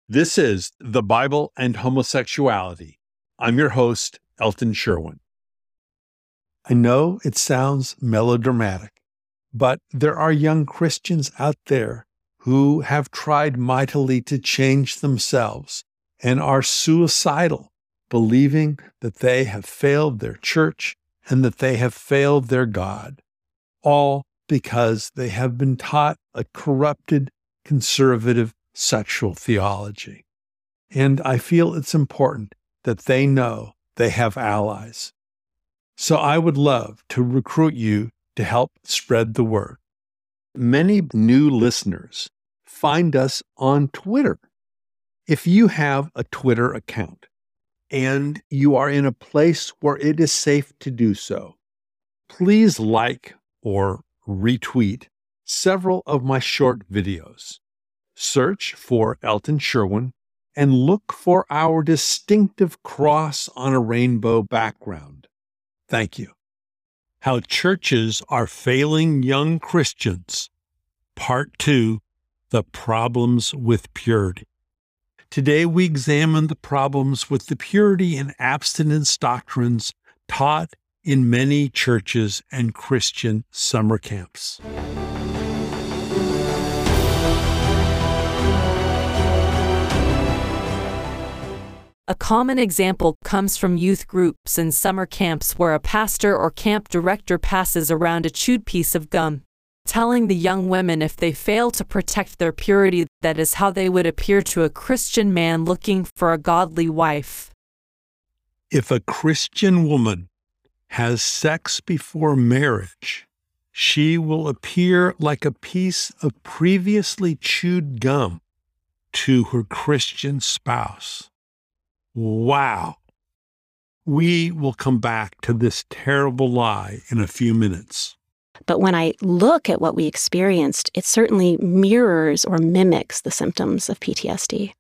This is The Bible and Homosexuality. I'm your host, Elton Sherwin. I know it sounds melodramatic, but there are young Christians out there who have tried mightily to change themselves and are suicidal, believing that they have failed their church and that they have failed their God, all because they have been taught a corrupted, conservative sexual theology. And I feel it's important that they know they have allies. So I would love to recruit you to help spread the word. Many new listeners find us on Twitter. If you have a Twitter account and you are in a place where it is safe to do so, please like or retweet several of my short videos. Search for Elton Sherwin and look for our distinctive cross on a rainbow background. Thank you. How Churches Are Failing Young Christians, Part 2, The Problems with Purity. Today we examine the problems with the purity and abstinence doctrines taught in many churches and Christian summer camps. A common example comes from youth groups and summer camps where a pastor or camp director passes around a chewed piece of gum, telling the young women if they fail to protect their purity, that is how they would appear to a Christian man looking for a godly wife. If a Christian woman has sex before marriage, she will appear like a piece of previously chewed gum to her Christian spouse. Wow. We will come back to this terrible lie in a few minutes. But when I look at what we experienced, it certainly mirrors or mimics the symptoms of PTSD.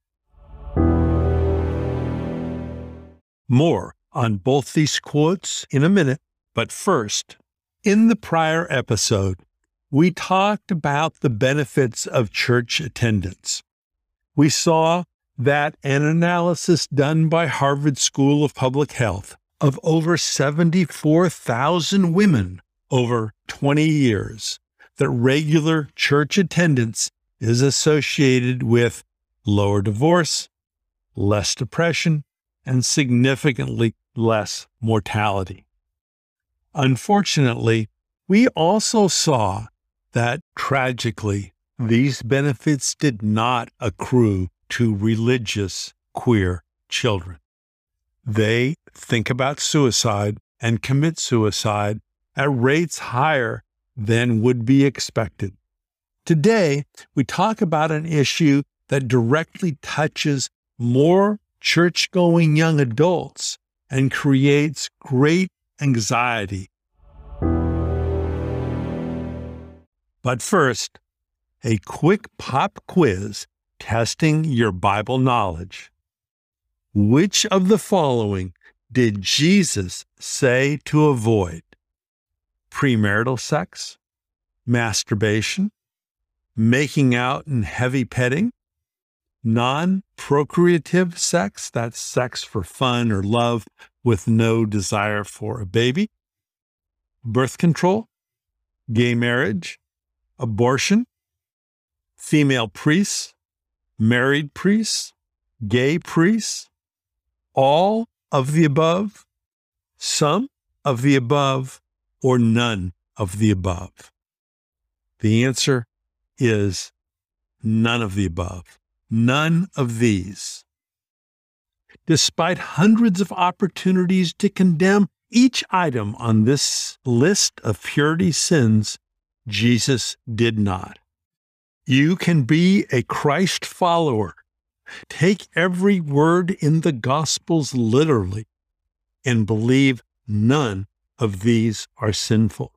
More on both these quotes in a minute, but first, in the prior episode, we talked about the benefits of church attendance. We saw that an analysis done by Harvard School of Public Health of over 74,000 women over 20 years, that regular church attendance is associated with lower divorce, less depression, and significantly less mortality. Unfortunately, we also saw that, tragically, these benefits did not accrue to religious queer children. They think about suicide and commit suicide at rates higher than would be expected. Today, we talk about an issue that directly touches more church-going young adults and creates great anxiety. But first, a quick pop quiz testing your Bible knowledge. Which of the following did Jesus say to avoid? Premarital sex, masturbation, making out and heavy petting, non-procreative sex, that's sex for fun or love with no desire for a baby, birth control, gay marriage, abortion, female priests, married priests, gay priests, all of the above, some of the above, or none of the above? The answer is none of the above. None of these. Despite hundreds of opportunities to condemn each item on this list of purity sins, Jesus did not. You can be a Christ follower, take every word in the Gospels literally, and believe none of these are sinful.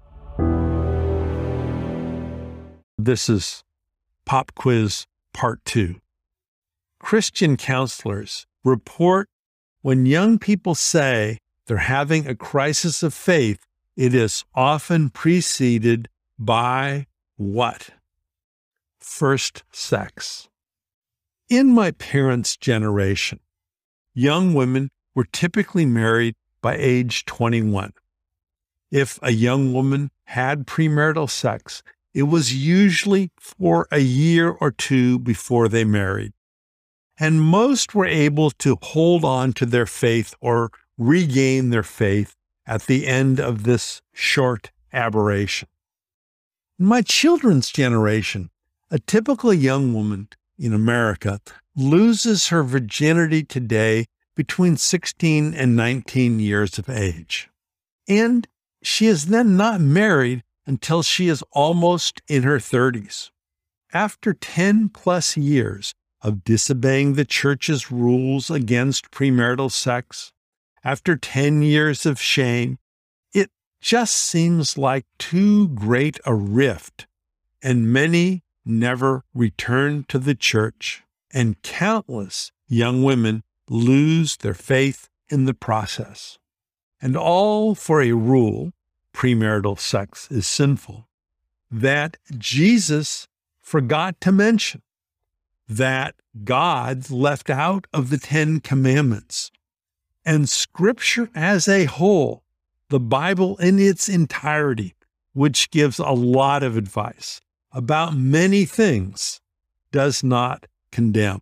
This is Pop Quiz Part 2. Christian counselors report when young people say they're having a crisis of faith, it is often preceded by what? First sex. In my parents' generation, young women were typically married by age 21. If a young woman had premarital sex, it was usually for a year or two before they married. And most were able to hold on to their faith or regain their faith at the end of this short aberration. In my children's generation, a typical young woman in America loses her virginity today between 16 and 19 years of age. And she is then not married until she is almost in her 30s. After 10 plus years of disobeying the church's rules against premarital sex, after 10 years of shame, it just seems like too great a rift, and many never return to the church, and countless young women lose their faith in the process. And all for a rule, premarital sex is sinful, that Jesus forgot to mention, that God left out of the 10 Commandments. And Scripture as a whole, the Bible in its entirety, which gives a lot of advice about many things, does not condemn.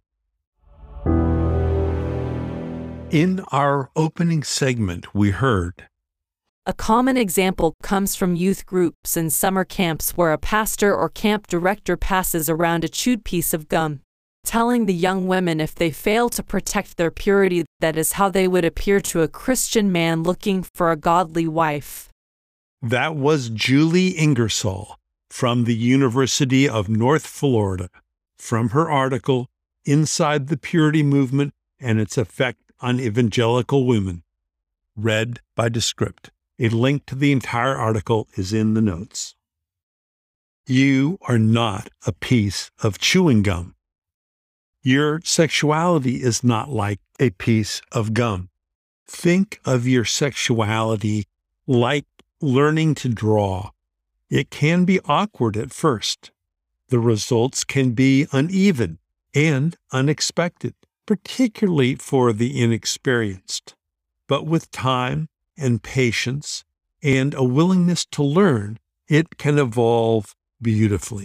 In our opening segment, we heard, a common example comes from youth groups and summer camps where a pastor or camp director passes around a chewed piece of gum, telling the young women if they fail to protect their purity, that is how they would appear to a Christian man looking for a godly wife. That was Julie Ingersoll from the University of North Florida, from her article, Inside the Purity Movement and Its Effect on Evangelical Women, read by Descript. A link to the entire article is in the notes. You are not a piece of chewing gum. Your sexuality is not like a piece of gum. Think of your sexuality like learning to draw. It can be awkward at first. The results can be uneven and unexpected, particularly for the inexperienced. But with time and patience and a willingness to learn, it can evolve beautifully.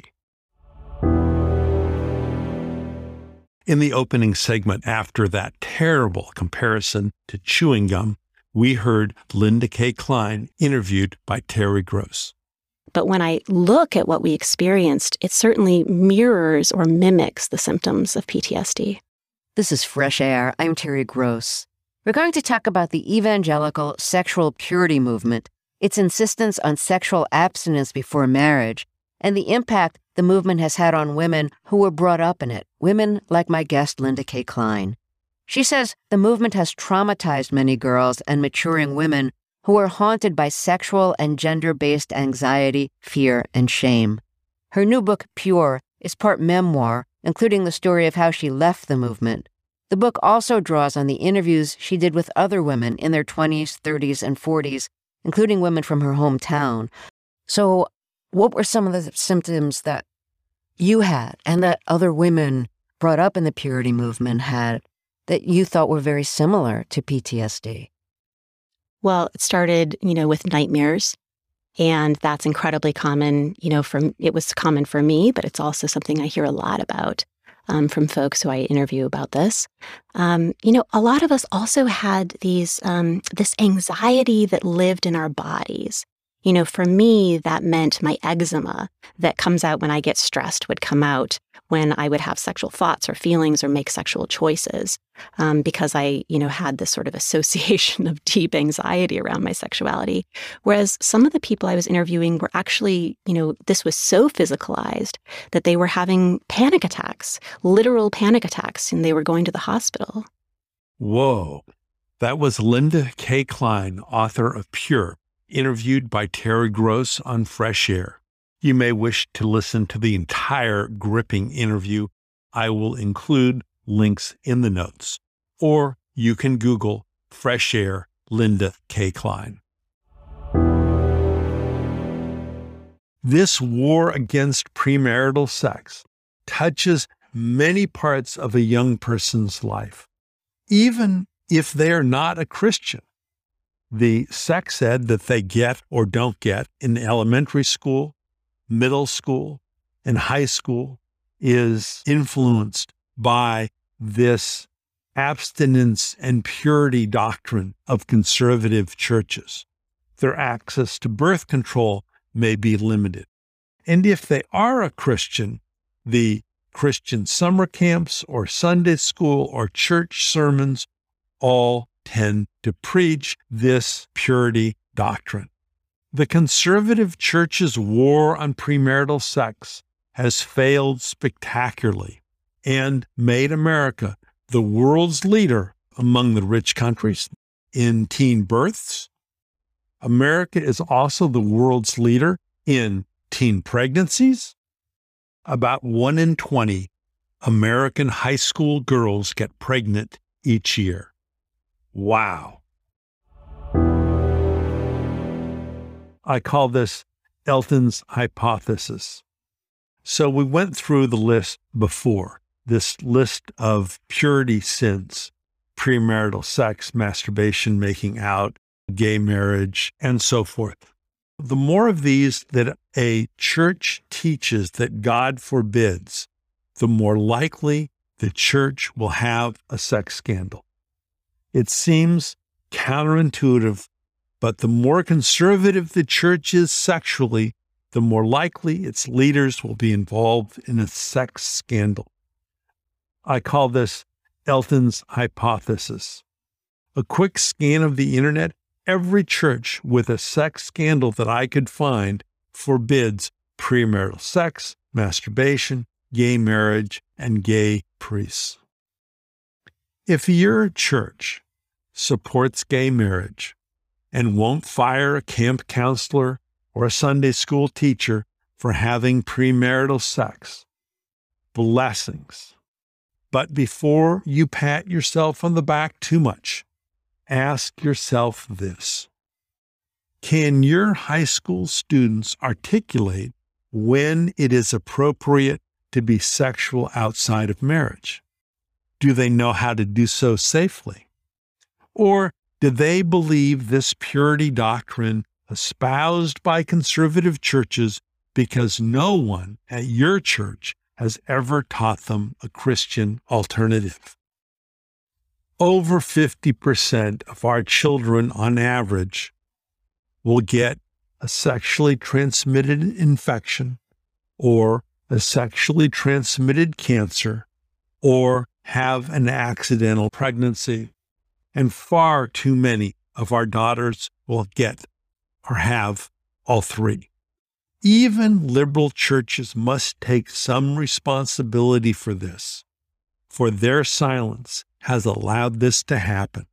In the opening segment, after that terrible comparison to chewing gum, we heard Linda K. Klein interviewed by Terry Gross. But when I look at what we experienced, it certainly mirrors or mimics the symptoms of PTSD. This is Fresh Air. I'm Terry Gross. We're going to talk about the evangelical sexual purity movement, its insistence on sexual abstinence before marriage, and the impact the movement has had on women who were brought up in it, women like my guest Linda K. Klein. She says the movement has traumatized many girls and maturing women who are haunted by sexual and gender-based anxiety, fear, and shame. Her new book, Pure, is part memoir, including the story of how she left the movement. The book also draws on the interviews she did with other women in their 20s, 30s, and 40s, including women from her hometown. So, what were some of the symptoms that you had and that other women brought up in the purity movement had that you thought were very similar to PTSD? Well, it started, with nightmares. And that's incredibly common, it was common for me, but it's also something I hear a lot about from folks who I interview about this. A lot of us also had this anxiety that lived in our bodies. For me, that meant my eczema that comes out when I get stressed would come out when I would have sexual thoughts or feelings or make sexual choices, because I, had this sort of association of deep anxiety around my sexuality. Whereas some of the people I was interviewing were actually, this was so physicalized that they were having panic attacks, literal panic attacks, and they were going to the hospital. Whoa. That was Linda K. Klein, author of Pure, interviewed by Terry Gross on Fresh Air. You may wish to listen to the entire gripping interview. I will include links in the notes. Or you can Google Fresh Air Linda K. Klein. This war against premarital sex touches many parts of a young person's life, even if they are not a Christian. The sex ed that they get or don't get in elementary school, middle school, and high school is influenced by this abstinence and purity doctrine of conservative churches. Their access to birth control may be limited. And if they are a Christian, the Christian summer camps or Sunday school or church sermons all tend to preach this purity doctrine. The conservative church's war on premarital sex has failed spectacularly and made America the world's leader among the rich countries in teen births. America is also the world's leader in teen pregnancies. About 1 in 20 American high school girls get pregnant each year. Wow. I call this Elton's hypothesis. So we went through the list before, this list of purity sins: premarital sex, masturbation, making out, gay marriage, and so forth. The more of these that a church teaches that God forbids, the more likely the church will have a sex scandal. It seems counterintuitive, but the more conservative the church is sexually, the more likely its leaders will be involved in a sex scandal. I call this Elton's hypothesis. A quick scan of the internet, every church with a sex scandal that I could find forbids premarital sex, masturbation, gay marriage, and gay priests. If your church supports gay marriage and won't fire a camp counselor or a Sunday school teacher for having premarital sex, blessings. But before you pat yourself on the back too much, ask yourself this: can your high school students articulate when it is appropriate to be sexual outside of marriage? Do they know how to do so safely? Or do they believe this purity doctrine espoused by conservative churches because no one at your church has ever taught them a Christian alternative? Over 50% of our children on average will get a sexually transmitted infection or a sexually transmitted cancer or have an accidental pregnancy. And far too many of our daughters will get or have all three. Even liberal churches must take some responsibility for this, for their silence has allowed this to happen.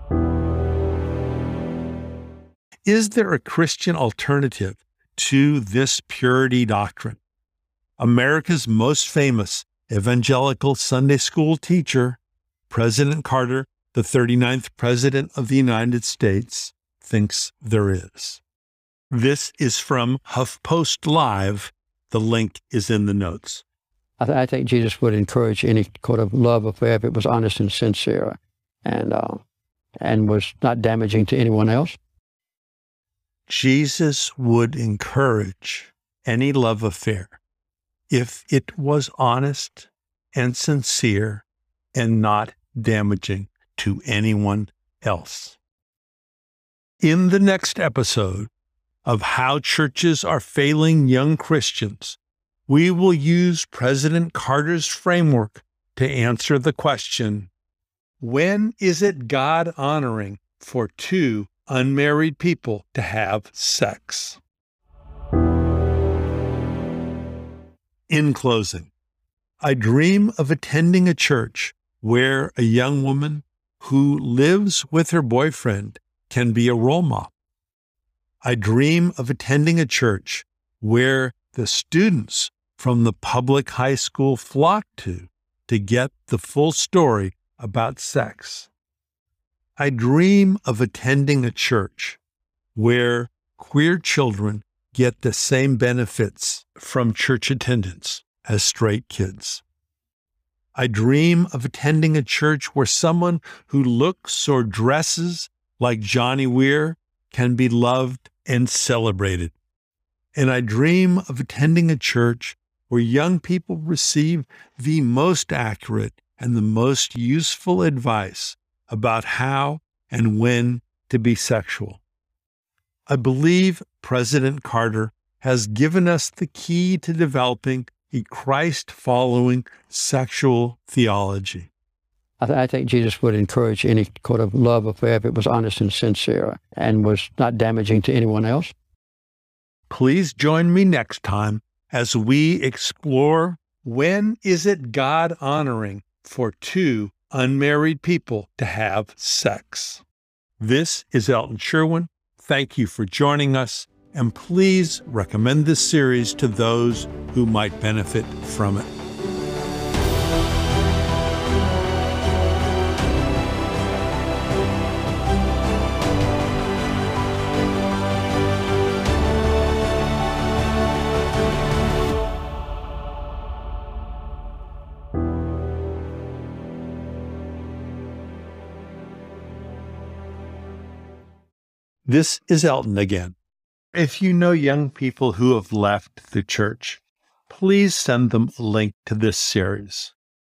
Is there a Christian alternative to this purity doctrine? America's most famous evangelical Sunday school teacher, President Carter, the 39th President of the United States, thinks there is. This is from HuffPost Live. The link is in the notes. I think Jesus would encourage any kind of love affair if it was honest and sincere and was not damaging to anyone else. Jesus would encourage any love affair if it was honest and sincere and not damaging to anyone else. In the next episode of How Churches Are Failing Young Christians, we will use President Carter's framework to answer the question, when is it God-honoring for two unmarried people to have sex? In closing, I dream of attending a church where a young woman who lives with her boyfriend can be a role model. I dream of attending a church where the students from the public high school flock to get the full story about sex. I dream of attending a church where queer children get the same benefits from church attendance as straight kids. I dream of attending a church where someone who looks or dresses like Johnny Weir can be loved and celebrated. And I dream of attending a church where young people receive the most accurate and the most useful advice about how and when to be sexual. I believe President Carter has given us the key to developing a Christ-following sexual theology. I think Jesus would encourage any kind of love affair if it was honest and sincere and was not damaging to anyone else. Please join me next time as we explore when is it God-honoring for two unmarried people to have sex. This is Elton Sherwin. Thank you for joining us, and please recommend this series to those who might benefit from it. This is Elton again. If you know young people who have left the church, please send them a link to this series.